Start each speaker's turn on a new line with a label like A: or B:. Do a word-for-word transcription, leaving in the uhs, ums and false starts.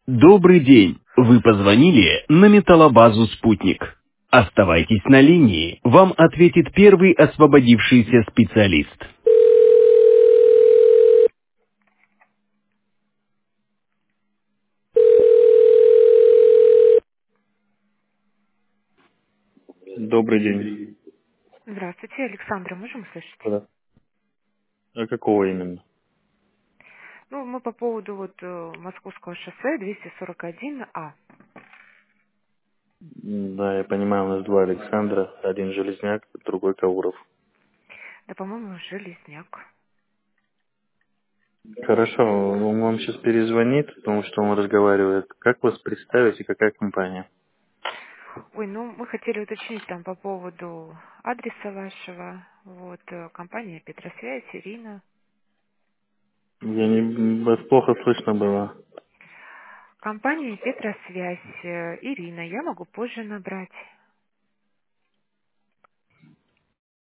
A: Добрый день! Вы позвонили на металлобазу «Спутник». Оставайтесь на линии, вам ответит первый освободившийся специалист. Добрый день.
B: Здравствуйте, Александра, можем услышать?
A: Да. А какого именно?
B: Ну, мы по поводу вот э, Московского шоссе двести сорок один А.
A: М, Да, я понимаю, у нас два Александра, один Железняк, другой Кауров.
B: Да, по-моему, Железняк.
A: Хорошо, он вам сейчас перезвонит, потому что он разговаривает. Как вас представить и какая компания?
B: Ой, ну мы хотели уточнить там по поводу адреса вашего. Вот, э, компания Петросвязь, Ирина.
A: Я не, вас плохо слышно было.
B: Компания Петросвязь, э, Ирина, я могу позже набрать.